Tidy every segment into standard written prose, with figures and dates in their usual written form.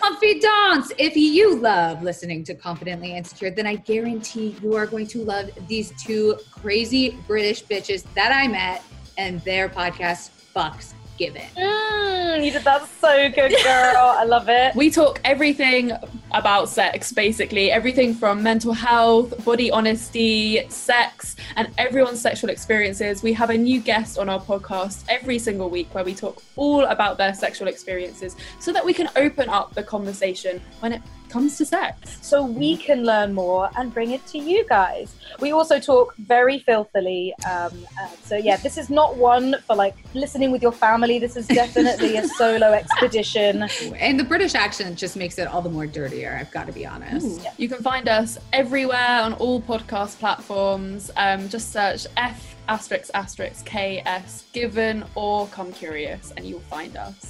Confidants! If you love listening to Confidently Insecure, then I guarantee you are going to love these two crazy British bitches that I met and their podcast, Fucks Given. You did that so good, girl. I love it. We talk everything about sex, basically. Everything from mental health, body honesty, sex, and everyone's sexual experiences. We have a new guest on our podcast every single week where we talk all about their sexual experiences so that we can open up the conversation when it comes to sex. So we can learn more and bring it to you guys. We also talk very filthily. So yeah, this is not one for like listening with your family. This is definitely a solo expedition. And the British accent just makes it all the more dirtier, I've got to be honest. Yeah. You can find us everywhere on all podcast platforms. Just search F***KS Given or Come Curious and you'll find us.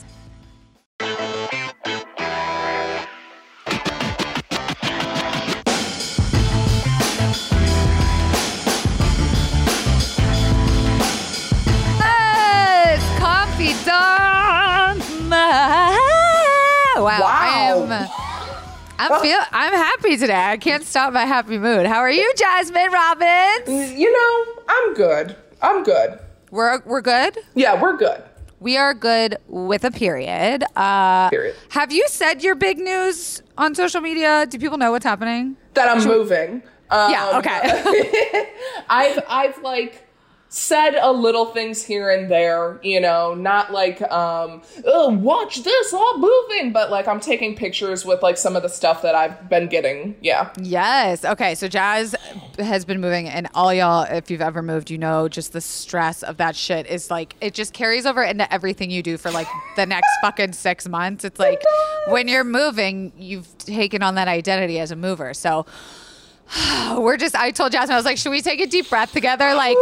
Wow. I'm happy today. I can't stop my happy mood. How are you, Jasmine Robbins? You know, I'm good. We're good? Yeah, we're good. We are good with a period. Period. Have you said your big news on social media? Do people know what's happening? That I'm moving. Yeah, okay. I've like said a little things here and there, you know, not like, oh, watch this, I'm moving, but like I'm taking pictures with like some of the stuff that I've been getting. Yeah. Yes. Okay. So Jazz has been moving, and all y'all, if you've ever moved, you know, just the stress of that shit is like, it just carries over into everything you do for like the next fucking 6 months. It's like when you're moving, you've taken on that identity as a mover. So I told Jasmine, I was like, should we take a deep breath together? Like,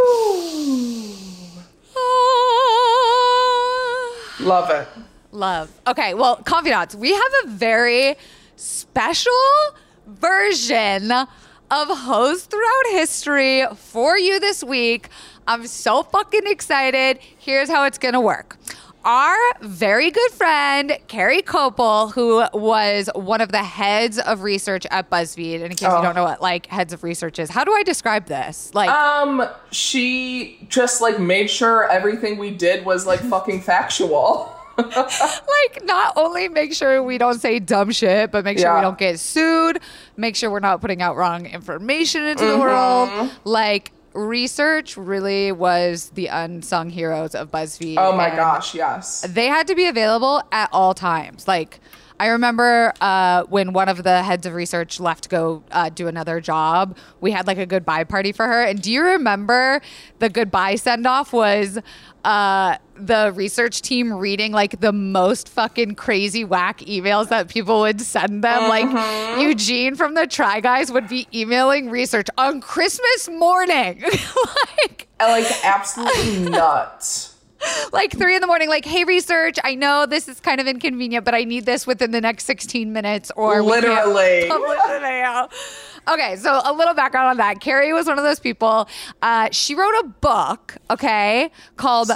love it. Love. Okay, well, confidants, we have a very special version of Hoes Throughout History for you this week. I'm so fucking excited. Here's how it's gonna work. Our very good friend, Carrie Copel, who was one of the heads of research at BuzzFeed, and in case you don't know what like heads of research is, how do I describe this? Like, she just like made sure everything we did was like fucking factual. like, not only make sure we don't say dumb shit, but make sure we don't get sued, make sure we're not putting out wrong information into the world. Like, research really was the unsung heroes of BuzzFeed. Oh my gosh, yes. They had to be available at all times. Like, I remember when one of the heads of research left to go do another job, we had like a goodbye party for her. And do you remember the goodbye send-off was the research team reading like the most fucking crazy whack emails that people would send them? Like Eugene from the Try Guys would be emailing research on Christmas morning. like absolutely nuts. Like 3 a.m, like, hey, research, I know this is kind of inconvenient, but I need this within the next 16 minutes or literally. We can't publish the video. Okay, so a little background on that. Carrie was one of those people. She wrote a book, okay, called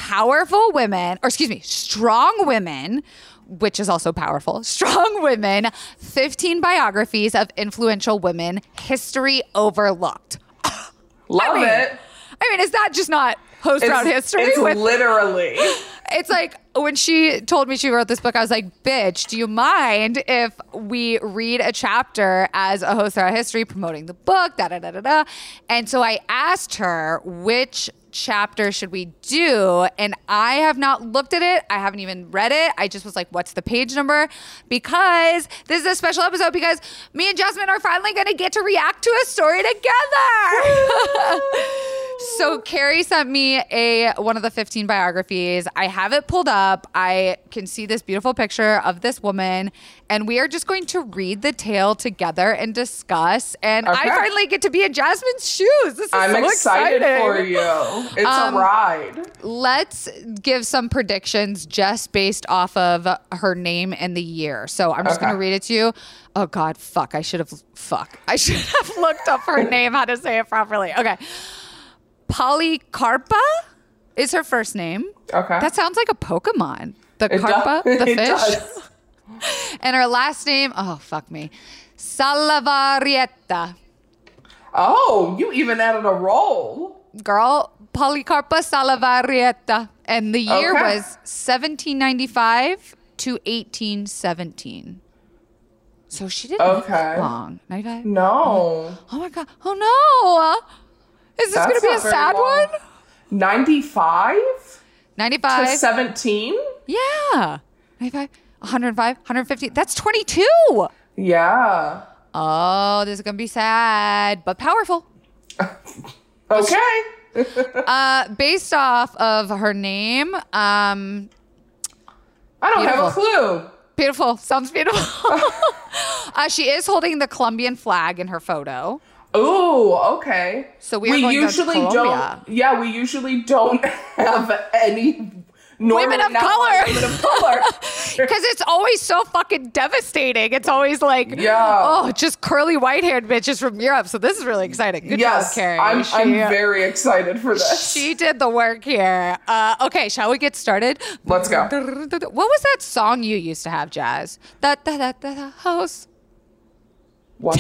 Strong Women, which is also powerful. Strong Women, 15 biographies of influential women, history overlooked. Love it. I mean, is that just not Hoes Throughout History? It's literally. It's like when she told me she wrote this book, I was like, bitch, do you mind if we read a chapter as a Hoes Throughout History promoting the book, da-da-da-da-da. And so I asked her which chapter should we do, and I have not looked at it. I haven't even read it. I just was like, what's the page number? Because this is a special episode because me and Jasmine are finally going to get to react to a story together. So Carrie sent me one of the 15 biographies. I have it pulled up. I can see this beautiful picture of this woman, and we are just going to read the tale together and discuss. And I finally get to be in Jasmine's shoes. This is I'm so excited for you. It's a ride. Let's give some predictions just based off of her name and the year. So I'm just going to read it to you. Oh God, fuck. I should have looked up her name, how to say it properly. Okay. Polycarpa is her first name. Okay. That sounds like a Pokemon. The Carpa, the it fish. Does. And her last name, oh, fuck me, Salavarieta. Oh, you even added a roll. Girl, Policarpa Salavarieta. And the year Okay. was 1795 to 1817. So she didn't live that Okay. long. 95? No. Oh my God. Oh no. Is this That's going to be a not very sad long. one? 95 to 95. 17? Yeah. 95, 105, 150. That's 22. Yeah. Oh, this is going to be sad, but powerful. Okay. Based off of her name, I don't have a Beautiful. clue. beautiful. Sounds beautiful. She is holding the Colombian flag in her photo. Ooh, okay. So we are going to usually Colombia. don't. Yeah, we usually don't have any Women of color. Women of color. Because it's always so fucking devastating. It's always like, Yeah. oh, just curly white-haired bitches from Europe. So this is really exciting. Good Yes, job, Carrie. I'm very excited for this. She did the work here. Okay, shall we get started? Let's go. What was that song you used to have, Jazz? Da house. What?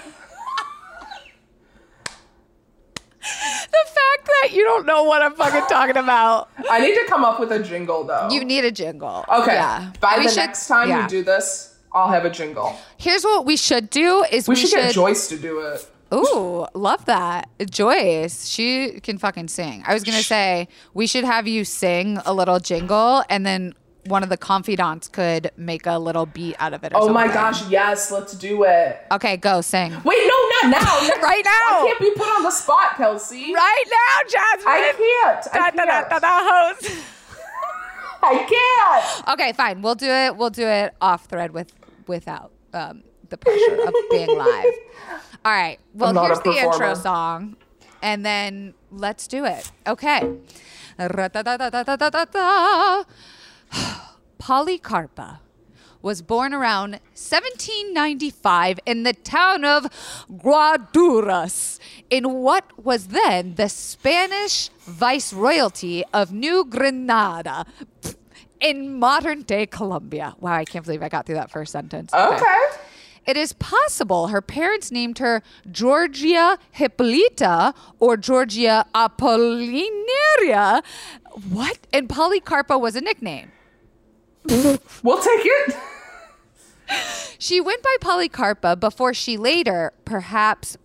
The fact that you don't know what I'm fucking talking about. I need to come up with a jingle though. You need a jingle. Okay. Yeah. By We the should- next time yeah. we do this, I'll have a jingle. Here's what we should do is We should get Joyce to do it. Ooh, love that. Joyce, she can fucking sing. I was going to say, we should have you sing a little jingle and then one of the confidants could make a little beat out of it or Oh my something. gosh, yes, let's do it. Okay, go sing. Wait, no, not now. Right now. I can't be put on the spot, Kelsey. Right now, Jasmine. I can't. Host. I can't. Okay, fine. We'll do it off thread without the pressure of being live. All right. Well, I'm not here's a the intro performer. song, and then let's do it. Okay. Policarpa was born around 1795 in the town of Guaduras, in what was then the Spanish viceroyalty of New Granada in modern-day Colombia. Wow, I can't believe I got through that first sentence. Okay. It is possible her parents named her Georgia Hippolyta or Georgia Apollinaria. What? And Policarpa was a nickname. We'll take it. She went by Policarpa before she later, perhaps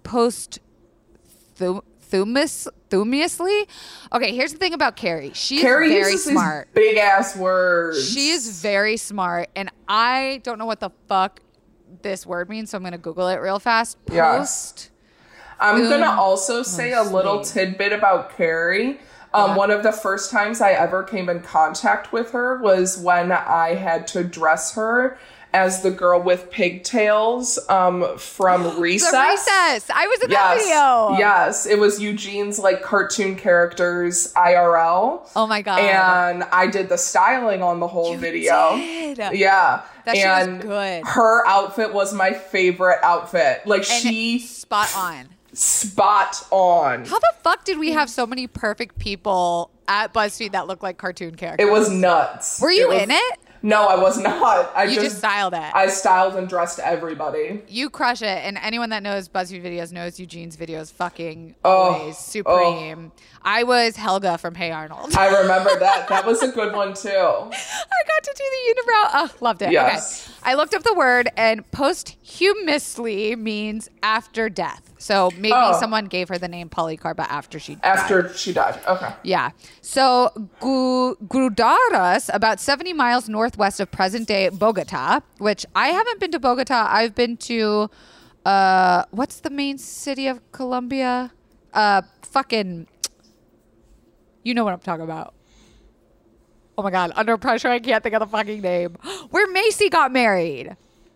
posthumously. Okay, here's the thing about Carrie. She Carrie is very uses smart. these big ass words. She is very smart, and I don't know what the fuck this word means, so I'm going to Google it real fast. Yes. I'm going to also say a little tidbit about Carrie. One of the first times I ever came in contact with her was when I had to dress her as the girl with pigtails from Recess. The Recess. I was in that video. Yes, it was Eugene's like cartoon characters IRL. Oh my God. And I did the styling on the whole video. did. Yeah. That shit was and good. her outfit was my favorite outfit. Like And she spot on. spot on. How the fuck did we have so many perfect people at BuzzFeed that look like cartoon characters? It was nuts. Were you in it? No, I was not. I You just styled it. I styled and dressed everybody. You crush it, and anyone that knows BuzzFeed videos knows Eugene's videos fucking always supreme. I was Helga from Hey Arnold. I remember that. That was a good one too. I got to do the unibrow. Oh, loved it. Yes. Okay. I looked up the word, and posthumously means after death. So maybe someone gave her the name Policarpa after she died. After she died. Okay. Yeah. So Grudaras, about 70 miles northwest of present-day Bogota, which I haven't been to Bogota. I've been to, what's the main city of Colombia? Fucking, you know what I'm talking about. Oh my God, under pressure, I can't think of the fucking name. Where Macy got married.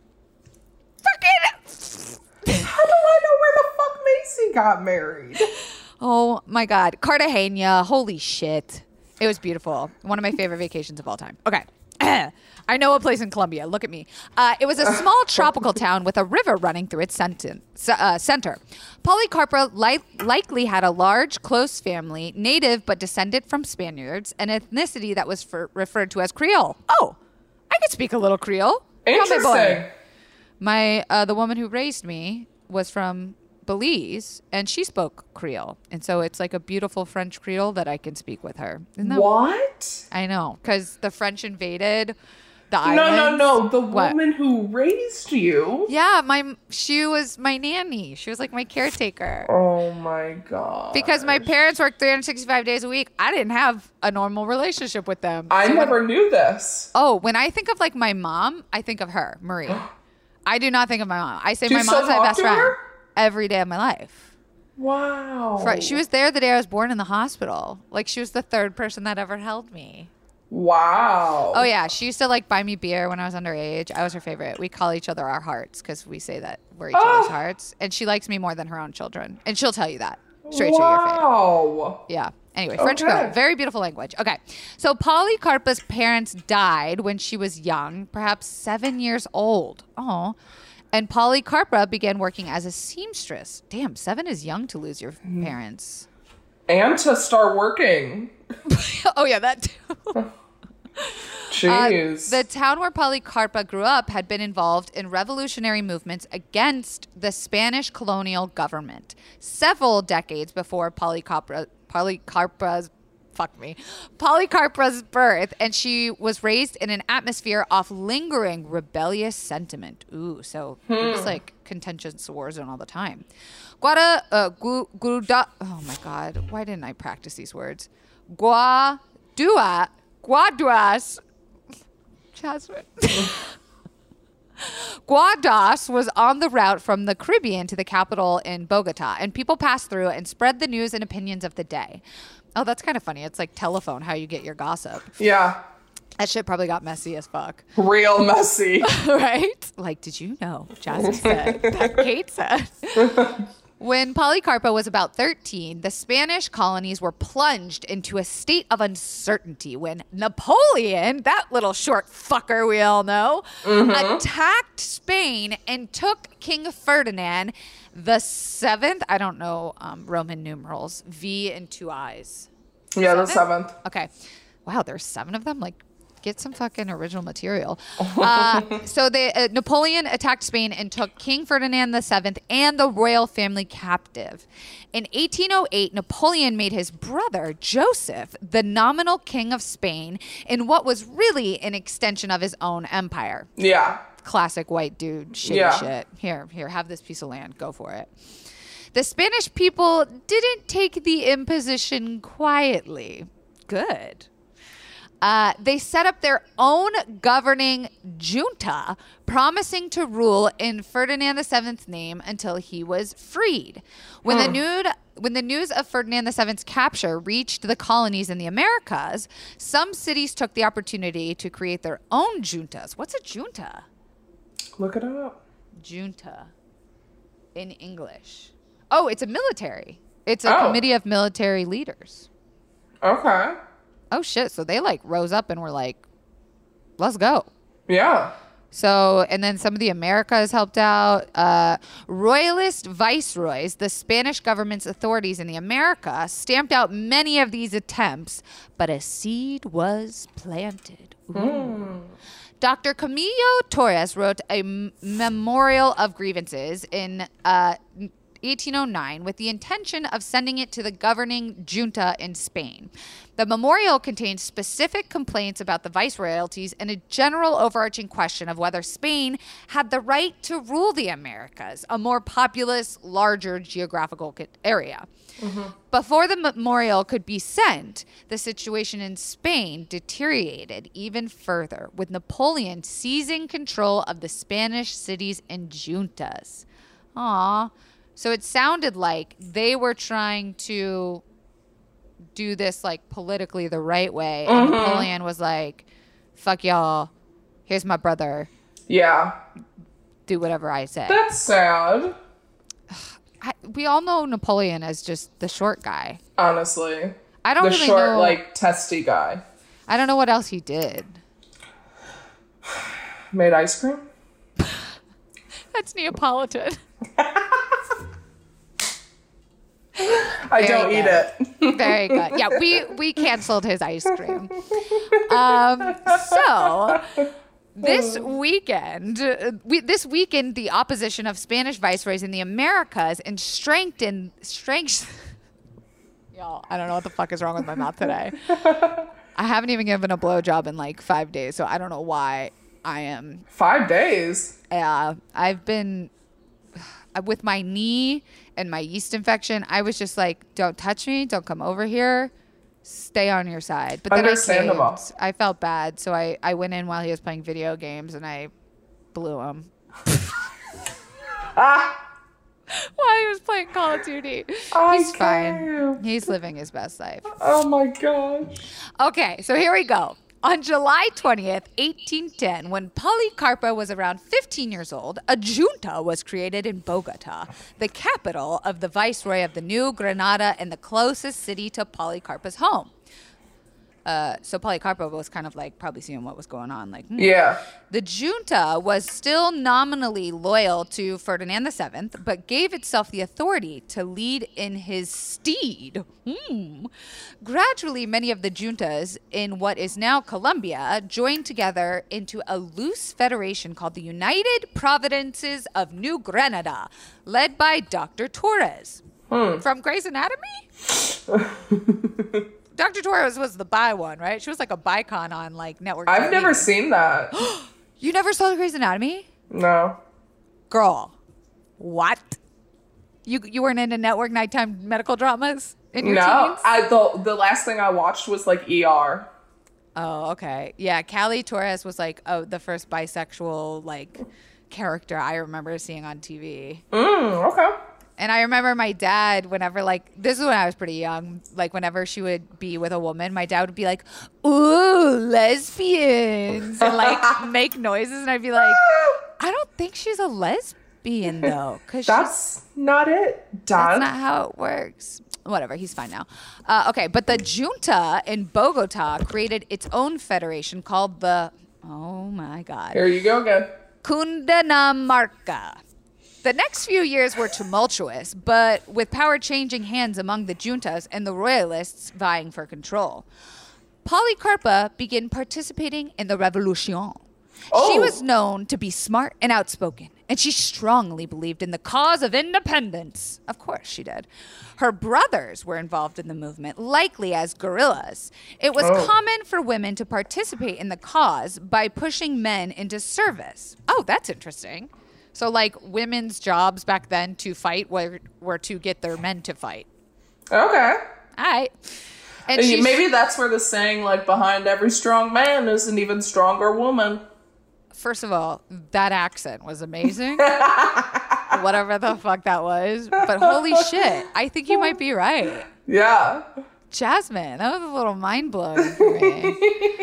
Fucking... How do I know where the fuck Macy got married? Oh my God. Cartagena. Holy shit. It was beautiful. One of my favorite vacations of all time. Okay. I know a place in Colombia. Look at me. It was a small tropical town with a river running through its center. Policarpa likely had a large, close family, native but descended from Spaniards, an ethnicity that was referred to as Creole. Oh, I could speak a little Creole. Interesting. The woman who raised me was from Belize, and she spoke Creole. And so it's like a beautiful French Creole that I can speak with her. What? I know, because the French invaded the islands. No. The woman who raised you. Yeah, she was my nanny. She was like my caretaker. Oh my God. Because my parents worked 365 days a week, I didn't have a normal relationship with them. I never knew this. Oh, when I think of like my mom, I think of her, Marie. I do not think of my mom. I say Do my you mom's still my talk best to friend her? every day of my life. Wow. She was there the day I was born in the hospital. Like, she was the third person that ever held me. Wow. Oh, yeah. She used to, like, buy me beer when I was underage. I was her favorite. We call each other our hearts because we say that we're each other's hearts. And she likes me more than her own children. And she'll tell you that straight to your face. Wow. Yeah. Anyway, French Okay. Creole, very beautiful language. Okay. So Polycarpa's parents died when she was young, perhaps 7 years old. Oh. And Polycarpa began working as a seamstress. Damn, 7 is young to lose your parents. And to start working. Oh, yeah, that too. Jeez. The town where Polycarpa grew up had been involved in revolutionary movements against the Spanish colonial government several decades before Polycarpa's birth, and she was raised in an atmosphere of lingering rebellious sentiment. Ooh, so it was like contentious war zone all the time. Oh my God, why didn't I practice these words? Guaduas, Jasmine. Guadas was on the route from the Caribbean to the capital in Bogota, and people passed through and spread the news and opinions of the day. Oh, that's kind of funny. It's like telephone, how you get your gossip. Yeah. That shit probably got messy as fuck. Real messy. Right? Like, did you know? Jazzy said that Kate said. When Polycarpa was about 13, the Spanish colonies were plunged into a state of uncertainty when Napoleon, that little short fucker we all know, attacked Spain and took King Ferdinand the Seventh. I don't know Roman numerals. V and 2 I's. Yeah, the 7th. Okay. Wow, there's 7 of them? Like, get some fucking original material. So Napoleon attacked Spain and took King Ferdinand VII and the royal family captive. In 1808, Napoleon made his brother, Joseph, the nominal king of Spain in what was really an extension of his own empire. Yeah. Classic white dude shitty shit. Here, have this piece of land. Go for it. The Spanish people didn't take the imposition quietly. Good. They set up their own governing junta, promising to rule in Ferdinand VII's name until he was freed. When the news of Ferdinand VII's capture reached the colonies in the Americas, some cities took the opportunity to create their own juntas. What's a junta? Look it up. Junta in English. Oh, it's a military. It's a committee of military leaders. Okay. Oh, shit. So they, like, rose up and were like, let's go. Yeah. So, and then some of the Americas helped out. Royalist viceroys, the Spanish government's authorities in the Americas, stamped out many of these attempts, but a seed was planted. Dr. Camilo Torres wrote a memorial of grievances in 1809 with the intention of sending it to the governing junta in Spain. The memorial contains specific complaints about the viceroyalties and a general overarching question of whether Spain had the right to rule the Americas, a more populous, larger geographical area. Before the memorial could be sent, the situation in Spain deteriorated even further, with Napoleon seizing control of the Spanish cities and juntas. Aww. So it sounded like they were trying to do this like politically the right way. And Napoleon was like, fuck y'all. Here's my brother. Yeah. Do whatever I say. That's sad. We all know Napoleon as just the short guy. Honestly. I don't really short, know. like, testy guy. I don't know what else he did. Made ice cream? That's Neapolitan. I don't eat it. Very good. Yeah, we canceled his ice cream. So This weekend, the opposition of Spanish viceroys in the Americas and strength. Y'all, I don't know what the fuck is wrong with my mouth today. I haven't even given a blowjob in like 5 days, so I don't know why I am. 5 days? Yeah, I've been with my knee and my yeast infection. I was just like, don't touch me, don't come over here, stay on your side. But then I felt bad, so I went in while he was playing video games and I blew him. While he was playing Call of Duty. He's fine. He's living his best life. Oh my gosh. Okay, so here we go. On July 20th, 1810, when Policarpa was around 15 years old, a junta was created in Bogota, the capital of the viceroy of the New Granada and the closest city to Policarpa's home. So Policarpa was kind of like probably seeing what was going on. Like, yeah. The junta was still nominally loyal to Ferdinand VII, but gave itself the authority to lead in his stead. Gradually, many of the juntas in what is now Colombia joined together into a loose federation called the United Providences of New Granada, led by Dr. Torres. From Grey's Anatomy? Dr. Torres was the bi one, right? She was like a bicon on like network. I've never seen that. You never saw Grey's Anatomy? No. Girl, what? You weren't into network nighttime medical dramas in your teens? The last thing I watched was like ER. Oh, okay. Yeah, Callie Torres was like the first bisexual like character I remember seeing on TV. Okay. And I remember my dad, whenever, like, this is when I was pretty young, like, whenever she would be with a woman, my dad would be like, ooh, lesbians, and, like, make noises, and I'd be like, I don't think she's a lesbian, though. That's not it, Dad. That's not how it works. Whatever, he's fine now. Okay, but the junta in Bogota created its own federation called the, oh, my God. Here you go again. Cundinamarca. The next few years were tumultuous, but with power changing hands among the juntas and the royalists vying for control. Policarpa began participating in the revolution. She was known to be smart and outspoken, and she strongly believed in the cause of independence. Of course she did. Her brothers were involved in the movement, likely as guerrillas. It was common for women to participate in the cause by pushing men into service. Oh, that's interesting. So, like, women's jobs back then to fight were to get their men to fight. Okay. All right. And maybe that's where the saying, like, behind every strong man is an even stronger woman. First of all, that accent was amazing. Whatever the fuck that was. But holy shit, I think you might be right. Yeah. Jasmine, that was a little mind-blowing for me.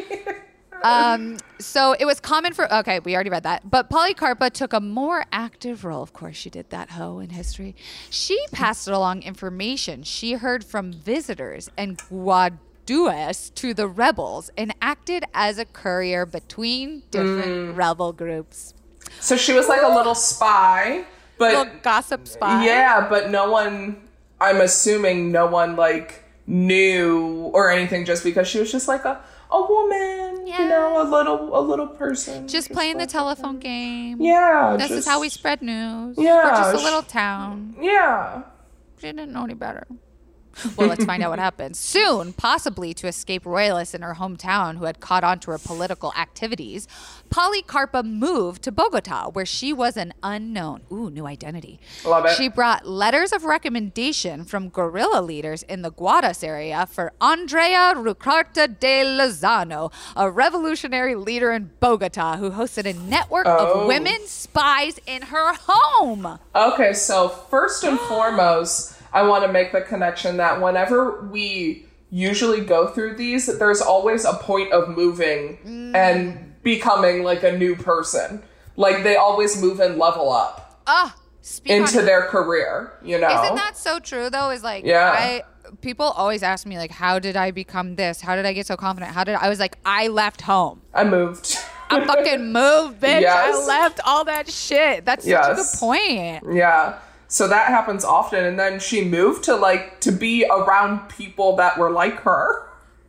So it was common for, okay, we already read that, but Policarpa took a more active role. Of course she did, that hoe in history. She passed along information she heard from visitors and Guaduas to the rebels and acted as a courier between different rebel groups. So she was like a little spy, but little gossip spy. Yeah, but I'm assuming no one like knew or anything just because she was just like a woman, you know, a little person. Just playing the telephone game. Yeah. This is how we spread news. Yeah. We're just a little town. Yeah. She didn't know any better. Well, let's find out what happens. Soon, possibly to escape royalists in her hometown who had caught on to her political activities, Policarpa moved to Bogota, where she was an unknown. Ooh, new identity. Love it. She brought letters of recommendation from guerrilla leaders in the Guadas area for Andrea Rucarta de Lozano, a revolutionary leader in Bogota who hosted a network of women spies in her home. Okay, so first and foremost, I want to make the connection that whenever we usually go through these, there's always a point of moving and becoming like a new person. Like they always move and level up into their career, you know? Isn't that so true though? Is like, people always ask me like, how did I become this? How did I get so confident? I was like, I left home. I moved. I fucking moved, bitch. Yes. I left all that shit. That's such a good point. Yeah. So that happens often. And then she moved to be around people that were like her.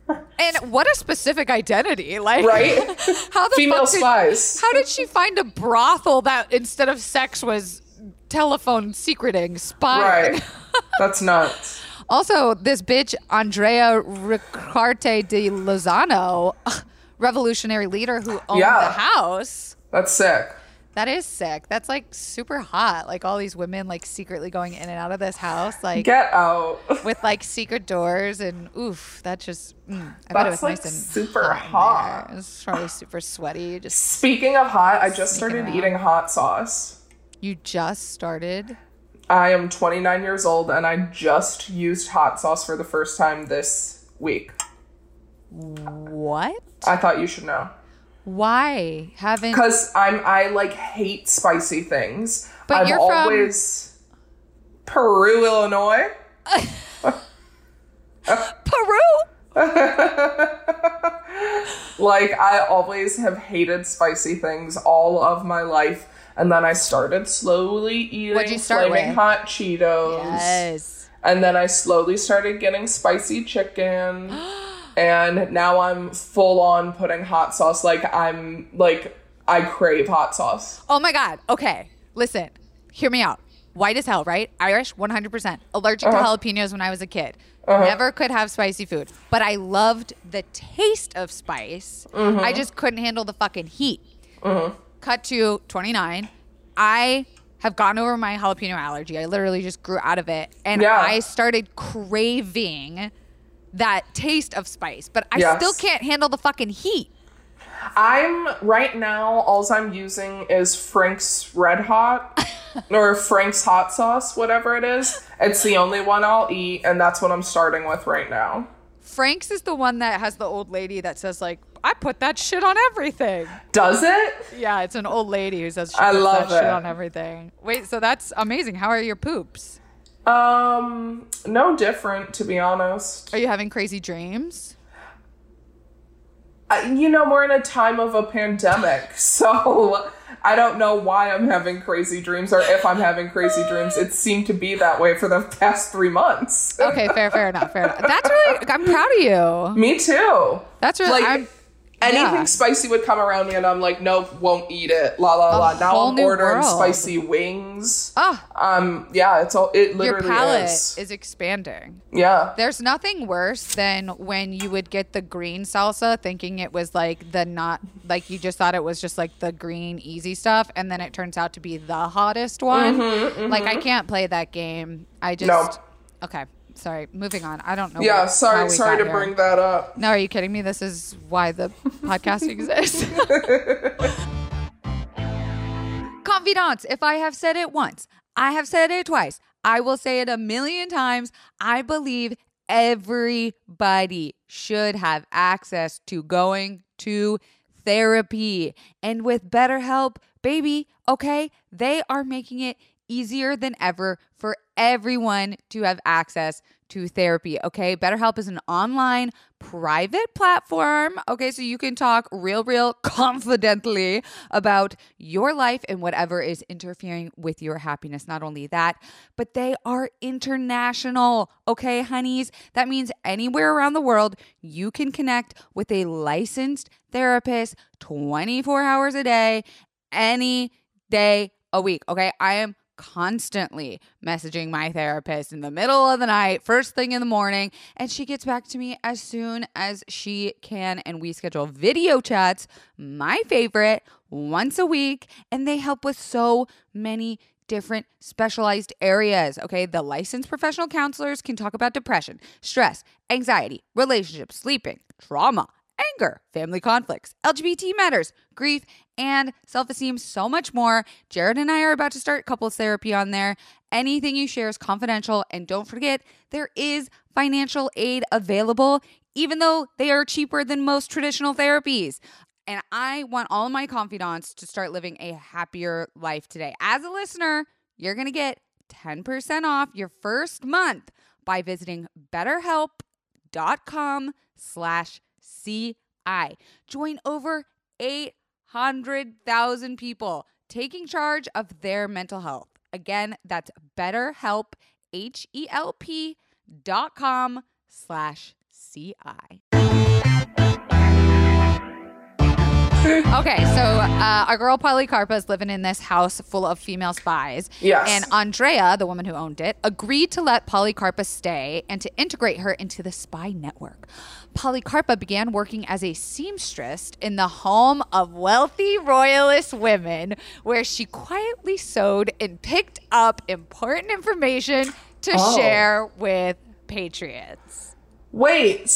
And what a specific identity. Like, Right? how the Female fuck did, spies. How did she find a brothel that instead of sex was telephone secreting, spying? Right. That's nuts. Also, this bitch, Andrea Ricarte de Lozano, revolutionary leader who owned Yeah. the house. That's sick. That is sick. That's like super hot. Like all these women like secretly going in and out of this house, like Get out. with like secret doors and oof. That just I bet it was That's like nice and super hot. hot. In there. It was probably super sweaty. Just Speaking of hot, I just Sneaking started around. eating hot sauce. you just started. I am 29 years old and I just used hot sauce for the first time this week. What? I thought you should know. Why haven't? Because I like hate spicy things. But I've you're from- always Peru, Illinois. Peru. Like I always have hated spicy things all of my life. And then I started slowly eating What'd you start flaming with? hot Cheetos. Yes. And then I slowly started getting spicy chicken. And now I'm full on putting hot sauce. Like I crave hot sauce. Oh my God. Okay. Listen, hear me out. White as hell, right? Irish, 100%. Allergic to jalapenos when I was a kid. Never could have spicy food. But I loved the taste of spice. I just couldn't handle the fucking heat. Cut to 29. I have gotten over my jalapeno allergy. I literally just grew out of it. And Yeah. I started craving that taste of spice. But I Yes. still can't handle the fucking heat. I'm right now, all I'm using is Frank's Red Hot or Frank's hot sauce, whatever it is. It's the only one I'll eat, and that's what I'm starting with right now. Frank's is the one that has the old lady that says, like, I put that shit on everything. Does it? Yeah, it's an old lady who says she I puts love that shit it. on everything. Wait, so that's amazing. How are your poops? No different, to be honest. Are you having crazy dreams? We're in a time of a pandemic, so I don't know why I'm having crazy dreams or if I'm having crazy dreams. It seemed to be that way for the past 3 months. Okay, fair enough. That's really, I'm proud of you. Me too. That's really, Like, anything yeah. spicy would come around me and I'm like, nope, won't eat it. La la la. Now whole I'm new ordering world. spicy wings. Oh, Yeah, it your literally palate is. is expanding. Yeah. There's nothing worse than when you would get the green salsa thinking it was like you just thought it was just like the green easy stuff, and then it turns out to be the hottest one. Like, I can't play that game. I just. No. Okay. Sorry. Moving on. I don't know. Yeah, how sorry we to got here. bring that up. No, are you kidding me? This is why the podcast exists. Confidants, if I have said it once, I have said it twice, I will say it 1,000,000 times. I believe everybody should have access to going to therapy. And with BetterHelp, baby, okay, they are making it easier than ever for everyone to have access to therapy, okay? BetterHelp is an online private platform, okay? So you can talk real confidently about your life and whatever is interfering with your happiness. Not only that, but they are international, okay, honeys? That means anywhere around the world, you can connect with a licensed therapist 24 hours a day, any day a week, okay? I am constantly messaging my therapist in the middle of the night, first thing in the morning, and she gets back to me as soon as she can, and we schedule video chats, my favorite, once a week, and they help with so many different specialized areas, okay? The licensed professional counselors can talk about depression, stress, anxiety, relationships, sleeping, trauma, anger, family conflicts, LGBT matters, grief, and self-esteem, so much more. Jared and I are about to start couples therapy on there. Anything you share is confidential, and don't forget, there is financial aid available, even though they are cheaper than most traditional therapies. And I want all of my confidants to start living a happier life today. As a listener, you're going to get 10% off your first month by visiting BetterHelp.com/CI. Join over 800,000 people taking charge of their mental health. Again, that's BetterHelp, HELP.com/CI. Okay, so our girl Polycarpa is living in this house full of female spies. Yes. And Andrea, the woman who owned it, agreed to let Polycarpa stay and to integrate her into the spy network. Polycarpa began working as a seamstress in the home of wealthy royalist women, where she quietly sewed and picked up important information to share with patriots. Wait.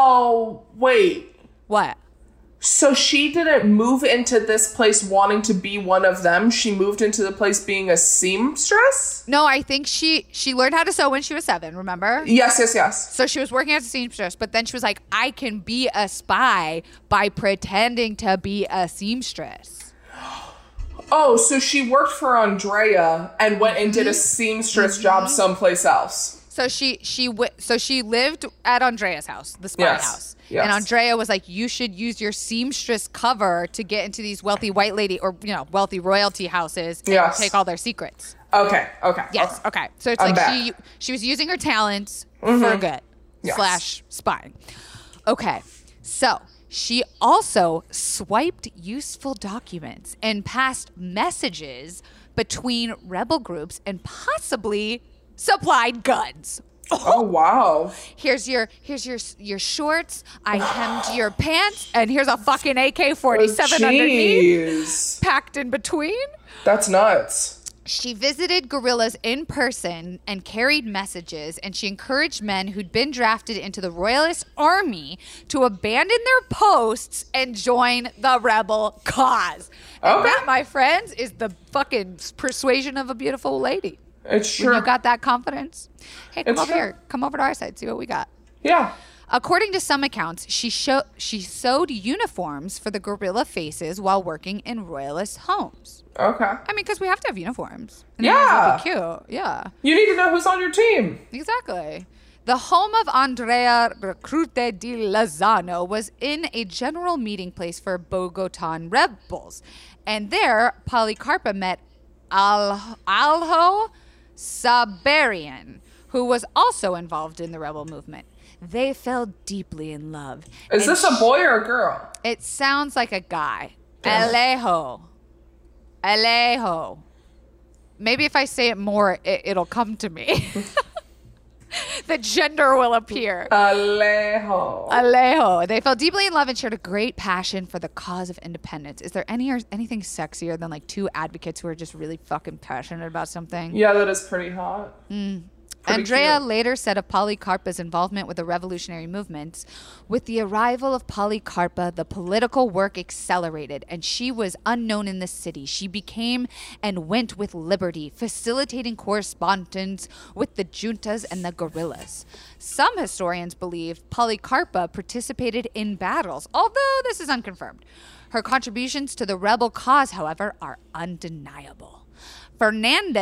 What? So she didn't move into this place wanting to be one of them. She moved into the place being a seamstress? No, I think she learned how to sew when she was 7, remember? Yes. So she was working as a seamstress, but then she was like, I can be a spy by pretending to be a seamstress. Oh, so she worked for Andrea and went and did a seamstress job someplace else. So she lived at Andrea's house, the spy house. Yes. And Andrea was like, you should use your seamstress cover to get into these wealthy white lady or, wealthy royalty houses and take all their secrets. Okay. Yes. Okay. So it's I'm like back. she was using her talents for good / spying. Okay. So she also swiped useful documents and passed messages between rebel groups and possibly supplied guns. Oh wow. Here's your shorts. I hemmed your pants, and here's a fucking AK-47 underneath, packed in between. That's nuts. She visited guerrillas in person and carried messages, and she encouraged men who'd been drafted into the Royalist army to abandon their posts and join the rebel cause. And that, my friends, is the fucking persuasion of a beautiful lady. It's true. When you got that confidence. Hey, come It's over true. here. Come over to our side. See what we got. Yeah. According to some accounts, she sewed uniforms for the guerrilla faces while working in royalist homes. Okay. I mean, because we have to have uniforms. And Yeah. That'd be cute. Yeah. You need to know who's on your team. Exactly. The home of Andrea Recrute di Lozano was in a general meeting place for Bogotan rebels. And there, Polycarpa met Alho Sabarian, who was also involved in the rebel movement. They fell deeply in love. Is this a boy or a girl? It sounds like a guy. Damn. Alejo. Maybe if I say it more, it'll come to me. The gender will appear. Alejo. They fell deeply in love and shared a great passion for the cause of independence. Is there anything sexier than like two advocates who are just really fucking passionate about something? Yeah, that is pretty hot. Andrea cute. later said of Polycarpa's involvement with the revolutionary movements, with the arrival of Polycarpa, the political work accelerated, and she was unknown in the city. She became and went with liberty, facilitating correspondence with the juntas and the guerrillas. Some historians believe Polycarpa participated in battles, although this is unconfirmed. Her contributions to the rebel cause, however, are undeniable. Ferdinand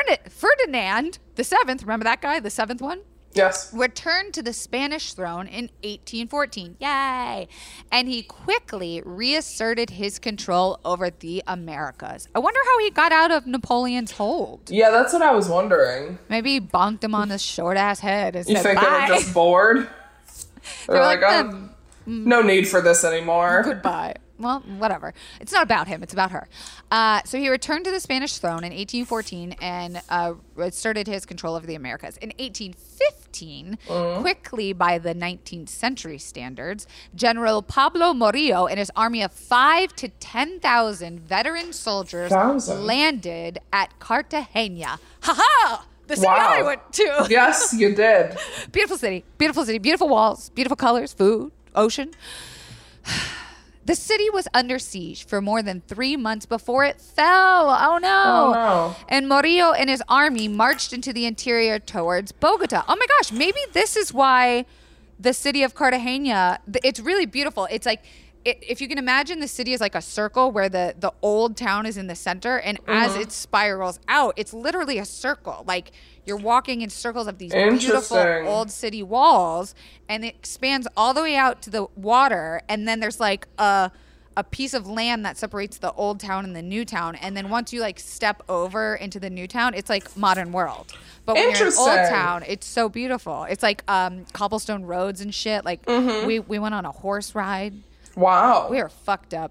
the Seventh, remember that guy, the seventh one? Yes. Returned to the Spanish throne in 1814. Yay! And he quickly reasserted his control over the Americas. I wonder how he got out of Napoleon's hold. Yeah, that's what I was wondering. Maybe he bonked him on his short-ass head and You said, think bye. they were just bored? They're like, like, no need for this anymore. Goodbye. Well, whatever. It's not about him. It's about her. So he returned to the Spanish throne in 1814 and asserted his control over the Americas. In 1815, quickly by the 19th century standards, General Pablo Morillo and his army of 5,000 to 10,000 veteran soldiers landed at Cartagena. Ha-ha! The city I went to. Yes, you did. Beautiful city, beautiful walls, beautiful colors, food, ocean. The city was under siege for more than 3 months before it fell. Oh no. And Morillo and his army marched into the interior towards Bogota. Oh my gosh, maybe this is why the city of Cartagena, it's really beautiful. It's like, if you can imagine, the city is like a circle where the old town is in the center, and as it spirals out, it's literally a circle. Like, you're walking in circles of these beautiful old city walls, and it expands all the way out to the water, and then there's like a piece of land that separates the old town and the new town, and then once you like step over into the new town, it's like modern world. But when you're in old town, it's so beautiful. It's like cobblestone roads and shit. Like we went on a horse ride. Wow. We are fucked up.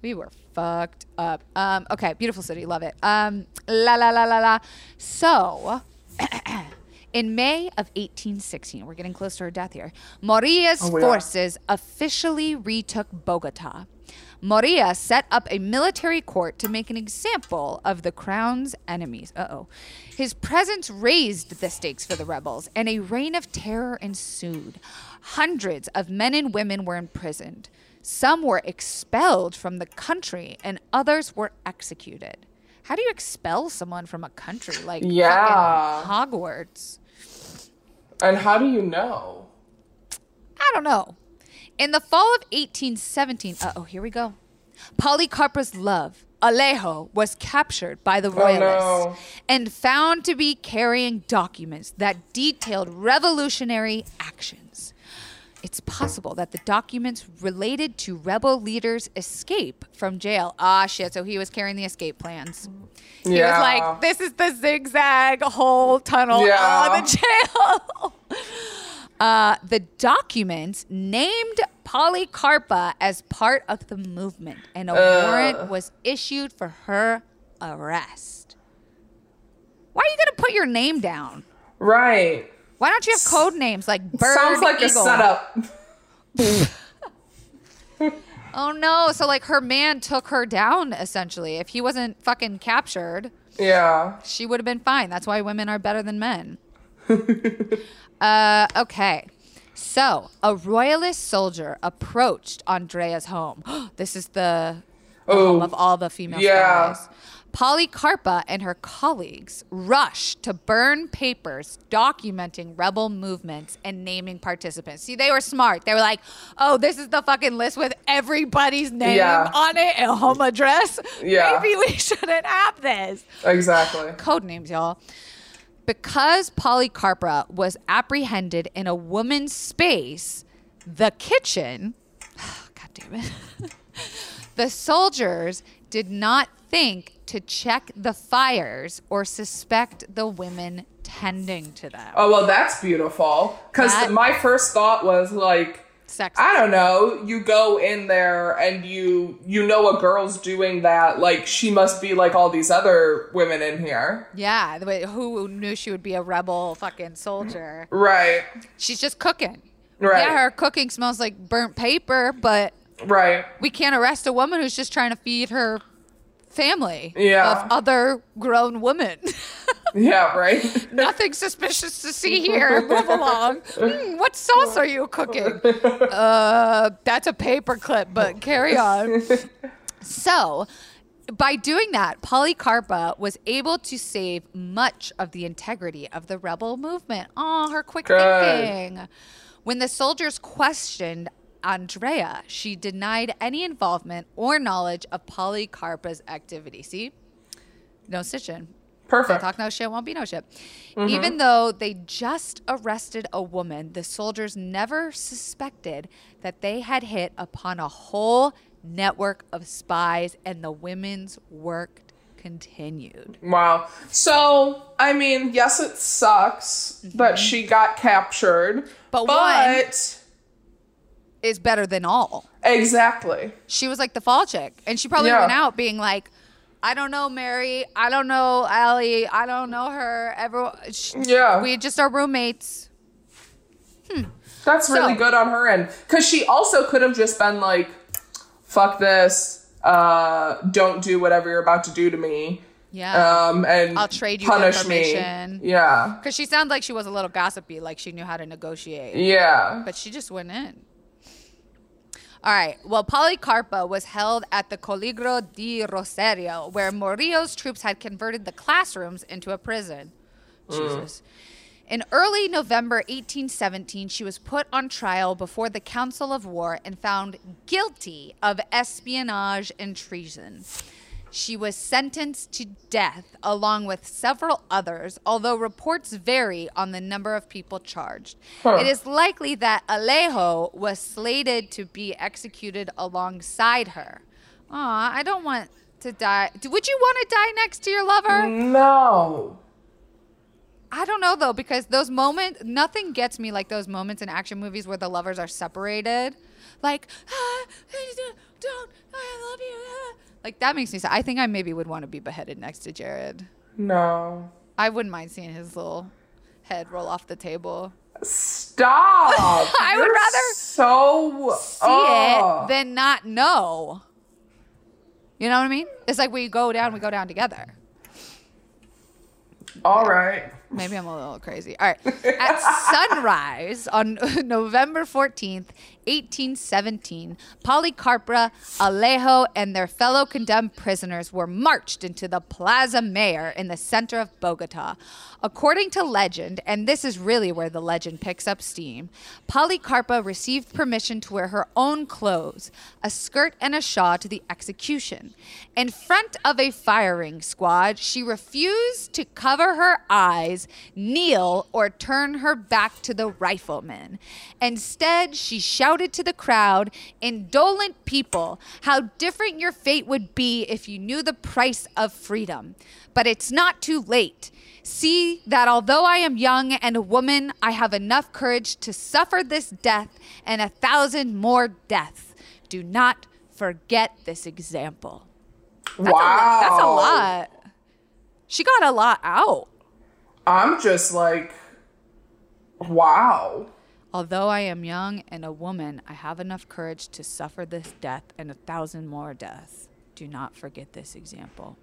We were fucked up. Okay, beautiful city. Love it. La la la la la. So, in May of 1816, we're getting close to her death here, Moria's forces officially retook Bogota. Moria set up a military court to make an example of the crown's enemies. His presence raised the stakes for the rebels, and a reign of terror ensued. Hundreds of men and women were imprisoned. Some were expelled from the country, and others were executed. How do you expel someone from a country? Like fucking Hogwarts. And how do you know? I don't know. In the fall of 1817, here we go. Policarpa's love, Alejo, was captured by the royalists and found to be carrying documents that detailed revolutionary actions. It's possible that the documents related to rebel leaders' escape from jail. Ah, shit. So he was carrying the escape plans. He was like, this is the zigzag hole tunnel out of the jail. The documents named Policarpa as part of the movement, and a warrant was issued for her arrest. Why are you going to put your name down? Right. Why don't you have code names like Bird, Sounds like Eagle? a setup. Oh no, so like her man took her down essentially. If he wasn't fucking captured, she would have been fine. That's why women are better than men. Okay. So, a royalist soldier approached Andrea's home. This is the home of all the female spies. Policarpa and her colleagues rushed to burn papers documenting rebel movements and naming participants. See, they were smart. They were like, oh, this is the fucking list with everybody's name on it and home address. Maybe we shouldn't have this. Exactly. Code names, y'all. Because Policarpa was apprehended in a woman's space, the kitchen, God damn it, the soldiers did not think to check the fires or suspect the women tending to them. Oh, well, that's beautiful. Because my first thought was like, sex. I don't know, you go in there and you know a girl's doing that, like she must be like all these other women in here. Yeah, who knew she would be a rebel fucking soldier? Right. She's just cooking. Right. Yeah, her cooking smells like burnt paper, but we can't arrest a woman who's just trying to feed her family of other grown women. Yeah, right. Nothing suspicious to see here. Move along. What sauce are you cooking? That's a paper clip, but carry on. So, by doing that, Policarpa was able to save much of the integrity of the rebel movement. Oh, her quick thinking. When the soldiers questioned Andrea, she denied any involvement or knowledge of Policarpa's activity. See? No stitching. Perfect. Talk no shit, won't be no shit. Even though they just arrested a woman, the soldiers never suspected that they had hit upon a whole network of spies, and the women's work continued. Wow. So, I mean, yes, it sucks that she got captured, but one is better than all. Exactly. She was like the fall chick, and she probably went out being like, I don't know Mary, I don't know Allie, I don't know her. Everyone, we just are roommates. That's really good on her end. Because she also could have just been like, fuck this, don't do whatever you're about to do to me. Yeah. And I'll trade you punish information. Me. Yeah. Because she sounded like she was a little gossipy, like she knew how to negotiate. Yeah. But she just went in. All right. Well, Policarpa was held at the Colegio de Rosario, where Murillo's troops had converted the classrooms into a prison. Jesus. In early November 1817, she was put on trial before the Council of War and found guilty of espionage and treason. She was sentenced to death along with several others, although reports vary on the number of people charged. It is likely that Alejo was slated to be executed alongside her. Aw, I don't want to die. Would you want to die next to your lover? No. I don't know, though, because those moments, nothing gets me like those moments in action movies where the lovers are separated. Like, don't. I love you. Like, that makes me sad. I think I maybe would want to be beheaded next to Jared. No. I wouldn't mind seeing his little head roll off the table. Stop. I would rather so see it than not know. You know what I mean? It's like we go down together. All right. Maybe I'm a little crazy. All right. At sunrise on November 14th, 1817, Policarpa, Alejo, and their fellow condemned prisoners were marched into the Plaza Mayor in the center of Bogota. According to legend, and this is really where the legend picks up steam, Policarpa received permission to wear her own clothes, a skirt and a shawl to the execution. In front of a firing squad, she refused to cover her eyes, kneel, or turn her back to the riflemen. Instead, she shouted to the crowd, "Indolent people, how different your fate would be if you knew the price of freedom. But it's not too late. See that although I am young and a woman, I have enough courage to suffer this death and 1,000 more deaths. Do not forget this example." Wow. That's a lot. She got a lot out. I'm just like, wow. Although I am young and a woman, I have enough courage to suffer this death and 1,000 more deaths. Do not forget this example.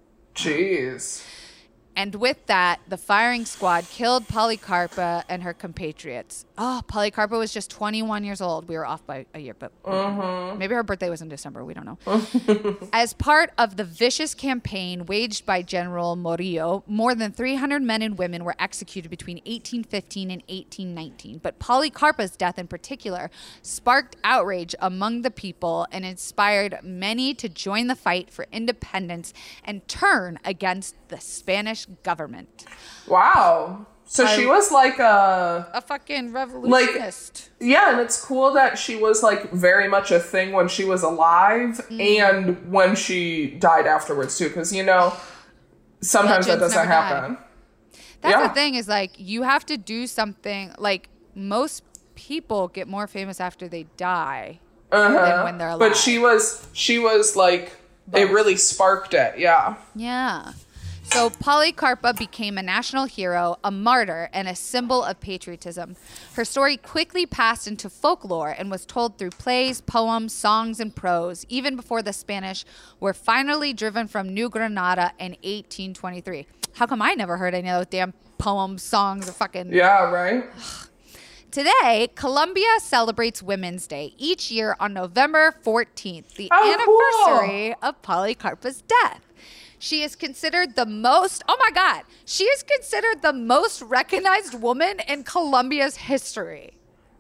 Jeez. And with that, the firing squad killed Policarpa and her compatriots. Oh, Policarpa was just 21 years old. We were off by a year, but maybe her birthday was in December. We don't know. As part of the vicious campaign waged by General Morillo, more than 300 men and women were executed between 1815 and 1819. But Policarpa's death in particular sparked outrage among the people and inspired many to join the fight for independence and turn against the Spanish government. Wow. So she was like A fucking revolutionist. yeah, and it's cool that she was like very much a thing when she was alive and when she died afterwards too, because you know sometimes that Legends doesn't never happen. That's the thing, is like you have to do something. Like most people get more famous after they die than when they're alive. But she was like it really sparked it. Yeah. Yeah. So Policarpa became a national hero, a martyr, and a symbol of patriotism. Her story quickly passed into folklore and was told through plays, poems, songs, and prose, even before the Spanish were finally driven from New Granada in 1823. How come I never heard any of those damn poems, songs, or fucking... Yeah, right? Today, Colombia celebrates Women's Day each year on November 14th, the anniversary of Policarpa's death. She is considered the most, she is considered the most recognized woman in Colombia's history.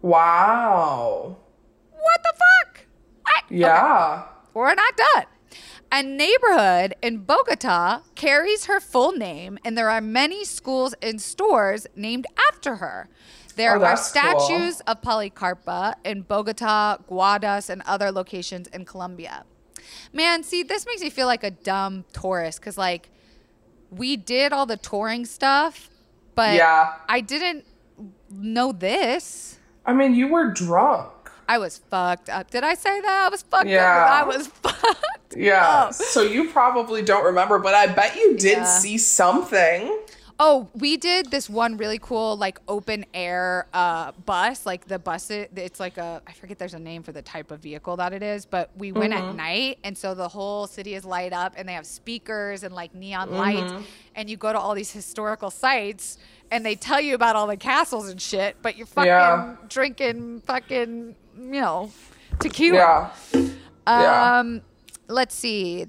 Wow. What the fuck? Yeah. Okay. We're not done. A neighborhood in Bogota carries her full name, and there are many schools and stores named after her. There are statues of Policarpa in Bogota, Guadas, and other locations in Colombia. Man, see, this makes me feel like a dumb tourist because, like, we did all the touring stuff, but I didn't know this. I mean, you were drunk. I was fucked up. Did I say that? I was fucked up. I was fucked up. So you probably don't remember, but I bet you did see something. Oh, we did this one really cool, like, open air bus. Like, the bus, it's like I forget there's a name for the type of vehicle that it is, but we went at night, and so the whole city is light up, and they have speakers and, like, neon lights, and you go to all these historical sites, and they tell you about all the castles and shit, but you're fucking drinking fucking, tequila. Let's see. In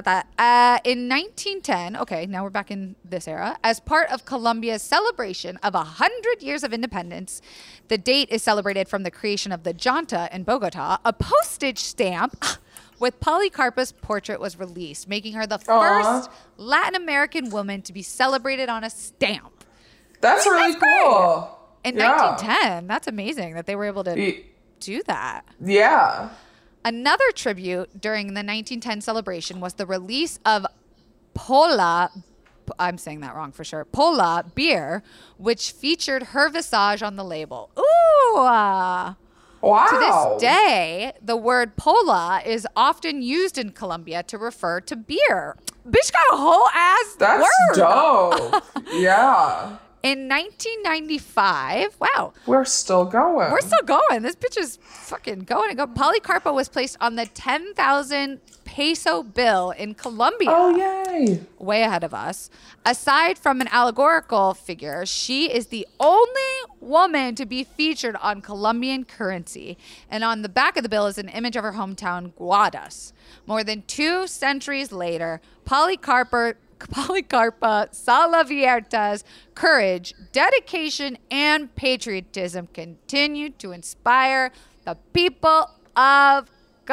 1910, okay, now we're back in this era. As part of Colombia's celebration of 100 years of independence, the date is celebrated from the creation of the Junta in Bogota. A postage stamp with Policarpa's portrait was released, making her the first Latin American woman to be celebrated on a stamp. That's really cool. In 1910, that's amazing that they were able to do that. Yeah. Another tribute during the 1910 celebration was the release of Pola, I'm saying that wrong for sure, Pola beer, which featured her visage on the label. Ooh! Wow. To this day, the word pola is often used in Colombia to refer to beer. Bitch got a whole ass That's word. dope. Yeah. In 1995, wow. We're still going. We're still going. This bitch is fucking going and go. Polycarpa was placed on the 10,000 peso bill in Colombia. Oh, yay. Way ahead of us. Aside from an allegorical figure, she is the only woman to be featured on Colombian currency. And on the back of the bill is an image of her hometown, Guadas. More than 2 centuries later, Policarpa Salavierta's courage, dedication, and patriotism continue to inspire the people of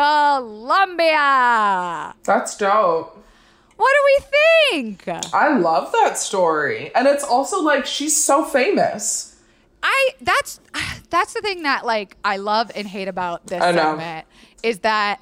Colombia. That's dope. What do we think? I love that story. And it's also like she's so famous. That's the thing that like I love and hate about this I know. segment is that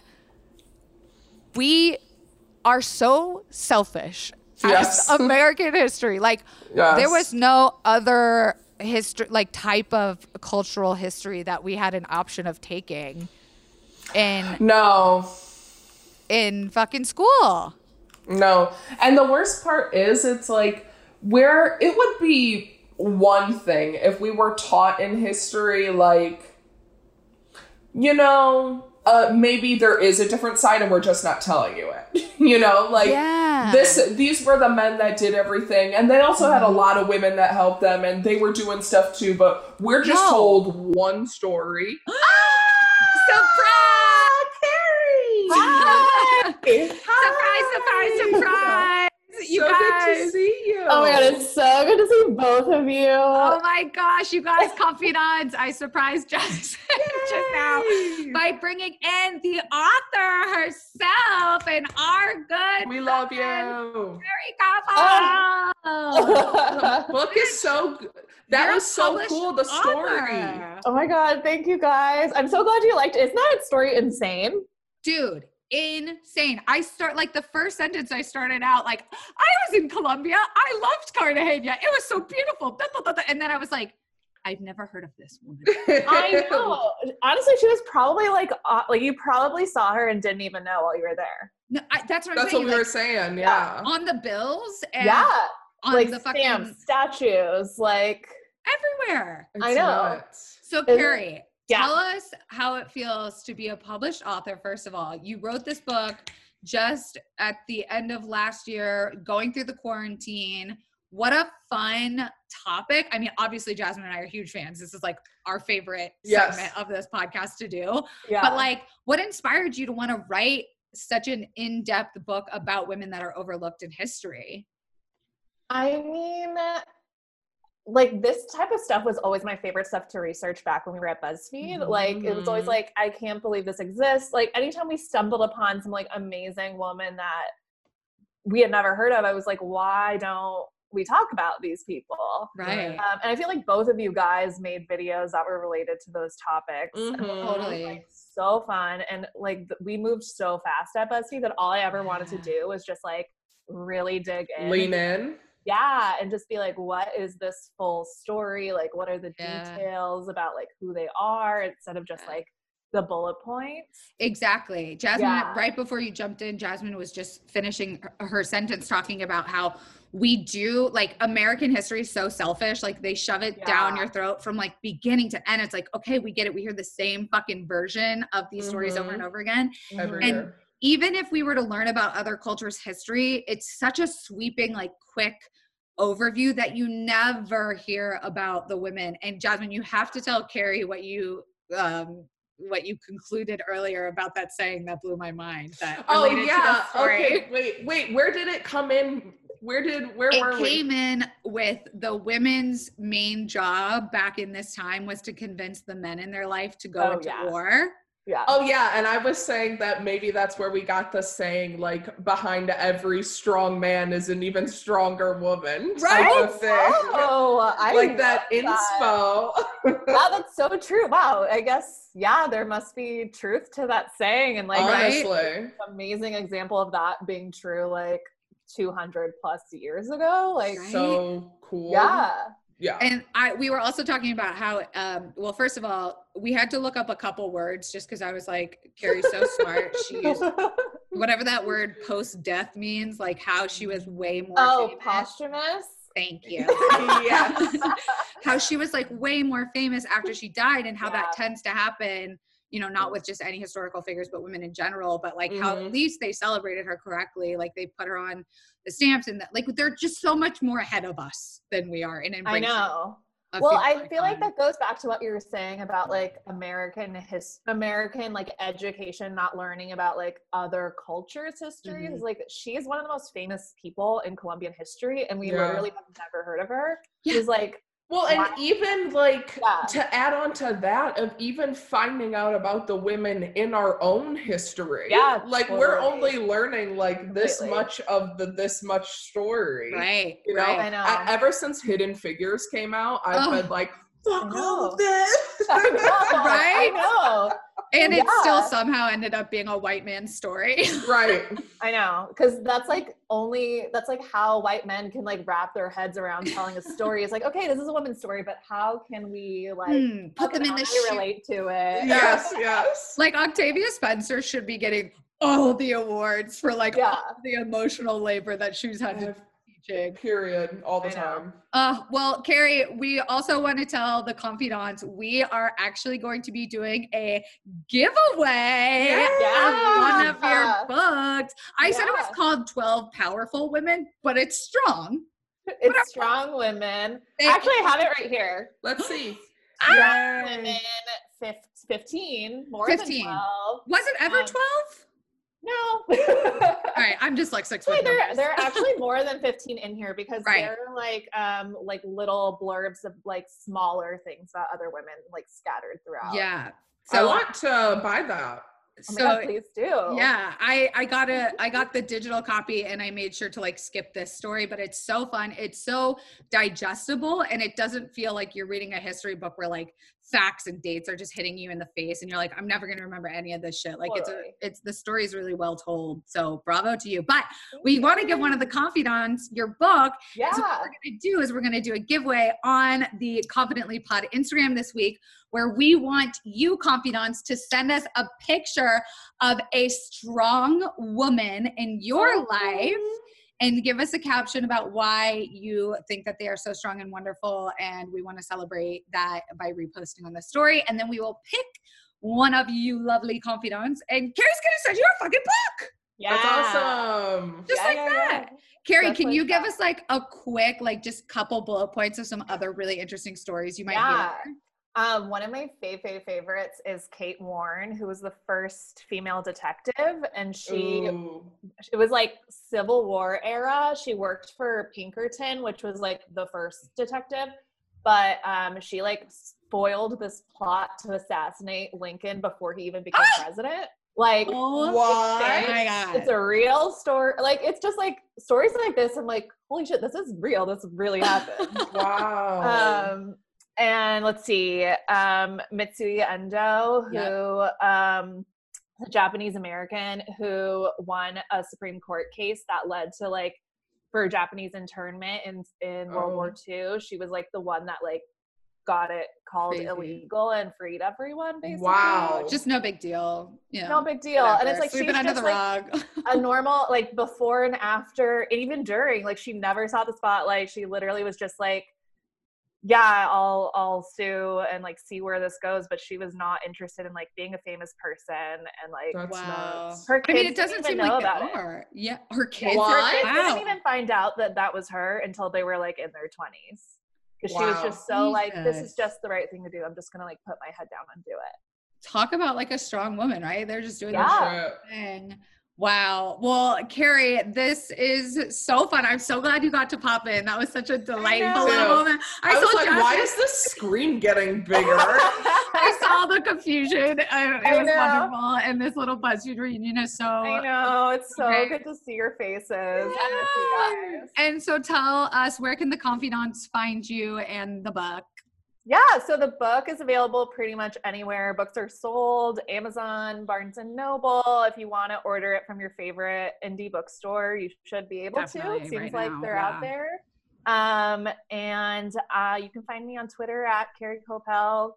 we are so selfish Yes. as American history. Like Yes. there was no other history, like type of cultural history that we had an option of taking No. in fucking school. No. And the worst part is it's like where it would be one thing if we were taught in history, like, you know, maybe there is a different side and we're just not telling you it. You know, like these were the men that did everything. And they also had a lot of women that helped them and they were doing stuff too, but we're just told one story. Surprise! Carrie! Surprise! You So guys. good to see you. Oh my god, it's so good to see both of you. Oh my gosh, you guys, confidants. I surprised Jess just now by bringing in the author herself and our good We love friend, you. Carrie Capo. The book is so good. That You're was a so published cool, the story. author. Oh my god, thank you guys. I'm so glad you liked it. Isn't that story insane? Dude, insane. I start like the first sentence I started out like, I was in Colombia. I loved Cartagena. It was so beautiful. Da, da, da, da. And then I was like, I've never heard of this woman. I know. Honestly, she was probably like you probably saw her and didn't even know while you were there. No, that's what I'm That's saying. what we were saying, yeah. On the bills and Yeah. on Like the fucking stamps, statues, like everywhere. It's I know. nuts. So Carrie, yeah. tell us how it feels to be a published author, first of all. You wrote this book just at the end of last year, going through the quarantine. What a fun topic. I mean, obviously Jasmine and I are huge fans. This is like our favorite segment of this podcast to do. yeah. But like, what inspired you to want to write such an in-depth book about women that are overlooked in history? I mean, like this type of stuff was always my favorite stuff to research back when we were at BuzzFeed. Like it was always like, I can't believe this exists. Like anytime we stumbled upon some like amazing woman that we had never heard of, I was like, why don't we talk about these people? Right. And I feel like both of you guys made videos that were related to those topics. Mhm. And it was, Totally. like, so fun. And like we moved so fast at BuzzFeed that all I ever wanted to do was just like really dig in. Lean in. Yeah, and just be like, what is this full story? Like, what are the Yeah. details about like who they are instead of just like the bullet points? Exactly. Jasmine, Yeah. right before you jumped in, Jasmine was just finishing her sentence talking about how we do, like, American history is so selfish. Like, they shove it down Yeah. your throat from, like, beginning to end. It's like, okay, we get it. We hear the same fucking version of these stories over and over again. Every And year. even if we were to learn about other cultures' history, it's such a sweeping, like, quick overview that you never hear about the women. And Jasmine, you have to tell Carrie what you concluded earlier about that saying that blew my mind. That Oh related to yeah. the story. Okay. Wait. Where did it come in? Where were It we? came in with the women's main job back in this time was to convince the men in their life to go Oh, into yeah. war. Yeah. Oh yeah, and I was saying that maybe that's where we got the saying, like, behind every strong man is an even stronger woman. Right. Type of thing. Oh, I Like that love inspo. Wow, that's so true. Wow. I guess, yeah, there must be truth to that saying. And like, Right. Honestly. amazing example of that being true like 200 plus years ago. Like, Right. So cool. yeah. Yeah. And we were also talking about how, well, first of all, we had to look up a couple words just because I was like, Carrie's so smart. She used whatever that word post-death means, like how she was way more famous. Posthumous. Thank you. Yes. How she was like way more famous after she died, and how that tends to happen, you know, not with just any historical figures, but women in general, but like how at least they celebrated her correctly. Like they put her on the stamps, and like they're just so much more ahead of us than we are in embracing. I know. Well, I feel like that goes back to what you were saying about like American like education, not learning about like other cultures' history. It's like she's one of the most famous people in Colombian history, and we literally have never heard of her. She's like, well, and even like to add on to that, of even finding out about the women in our own history. Yeah, like we're only learning like this much of this much story. Right. You know, I know. Ever since Hidden Figures came out, I've been like, fuck all of this. I know. Right? I know. And it still somehow ended up being a white man's story. Right. I know. Because that's like how white men can like wrap their heads around telling a story. It's like, okay, this is a woman's story, but how can we like put them in the shoe? Relate to it? Yes. Like Octavia Spencer should be getting all the awards for like all the emotional labor that she's had to teaching. Period. All the time. Well, Carrie, we also want to tell the confidants we are actually going to be doing a giveaway of one of your books. I said it was called 12 Powerful Women, but it's strong. It's Strong Women. Actually, I have it right here. Let's see. Strong Women 15. More 15. than 12. Was it ever 12? No. All right, I'm dyslexic. There are actually more than 15 in here because they're like little blurbs of like smaller things about other women like scattered throughout. Yeah. So I want to buy that. Oh my God, please do. Yeah, I got the digital copy and I made sure to like skip this story, but it's so fun. It's so digestible and it doesn't feel like you're reading a history book where like facts and dates are just hitting you in the face and you're like, I'm never going to remember any of this shit. Like it's the story is really well told. So bravo to you. But we want to give one of the confidants your book. Yeah. So what we're going to do is we're going to do a giveaway on the Confidently Pod Instagram this week, where we want you confidants to send us a picture of a strong woman in your life and give us a caption about why you think that they are so strong and wonderful. And we want to celebrate that by reposting on the story. And then we will pick one of you lovely confidants and Carrie's going to send you a fucking book. Yeah. That's awesome. Just like that. Carrie, Just can like you give that. us like a quick, like just couple bullet points of some other really interesting stories you might hear? One of my favorites is Kate Warren, who was the first female detective, and it was like Civil War era. She worked for Pinkerton, which was like the first detective, but she like spoiled this plot to assassinate Lincoln before he even became president. Like, what? Oh my God. It's a real story. Like, it's just like stories like this. I'm like, holy shit, this is real. This really happened. Wow. And let's see, Mitsuya Endo, who a Japanese American who won a Supreme Court case that led to like for Japanese internment in World War II. She was like the one that like got it called illegal and freed everyone basically. Wow. Just no big deal. Yeah. No big deal. Whatever. And it's like sweep she's it under just the like rug. a normal like before and after and even during, like she never saw the spotlight. She literally was just like, yeah, I'll sue and like see where this goes, but she was not interested in like being a famous person and like That's nuts. her kids it doesn't seem know like about they it. are. Yeah, her kids. Her kids didn't even find out that was her until they were like in their 20s. Because she was just so like, this is just the right thing to do. I'm just gonna like put my head down and do it. Talk about like a strong woman, right? They're just doing Yeah. the thing. Wow. Well, Carrie, this is so fun. I'm so glad you got to pop in. That was such a delightful moment. I was like, why is this screen getting bigger? I saw the confusion. It was wonderful. And this little BuzzFeed reunion is so. I know. It's so good to see your faces. Yeah. You guys. And so tell us, where can the confidants find you and the book? Yeah, so the book is available pretty much anywhere books are sold, Amazon, Barnes & Noble. If you want to order it from your favorite indie bookstore, you should be able to. It seems like they're out there. And you can find me on Twitter at Carrie Koppel,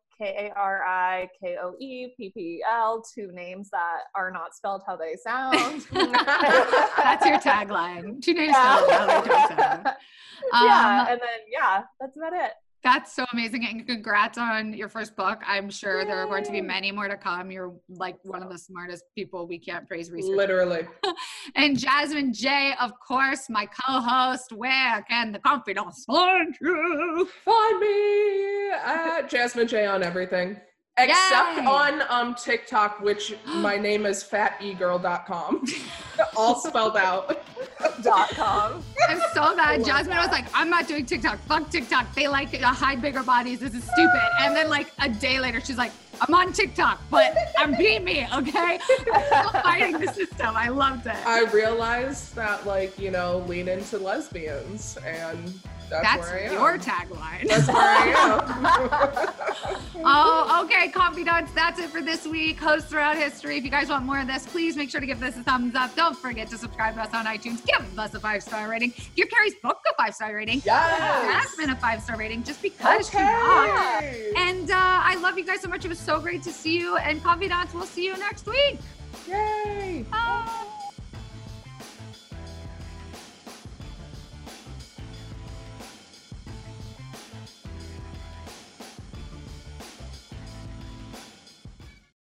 KarikoePPL, 2 names that are not spelled how they sound. That's your tagline. 2 names spelled how they don't sound. Yeah, and then that's about it. That's so amazing. And congrats on your first book. I'm sure there are going to be many more to come. You're like one of the smartest people we can't praise research. Literally. And Jasmine J, of course, my co-host. Where can the confidants find you? Find me at Jasmine J on everything. Except on TikTok, which my name is fategirl.com. All spelled out. .com. I'm so mad. Jasmine was like, I'm not doing TikTok. Fuck TikTok. They like to hide bigger bodies. This is stupid. And then like a day later, she's like, I'm on TikTok, but I'm being me, okay? I'm still fighting the system. I loved it. I realized that, like, you know, lean into lesbians, and that's where I am. Your tagline. That's where I am. Oh, okay, confidants, that's it for this week. Hosts Throughout History. If you guys want more of this, please make sure to give this a thumbs up. Don't forget to subscribe to us on iTunes. Give us a 5-star rating. Give Carrie's book a 5-star rating. Yes. Jasmine a 5-star rating just because she rocked. And I love you guys so much. It was so great to see you. And confidants, we'll see you next week. Yay. Bye.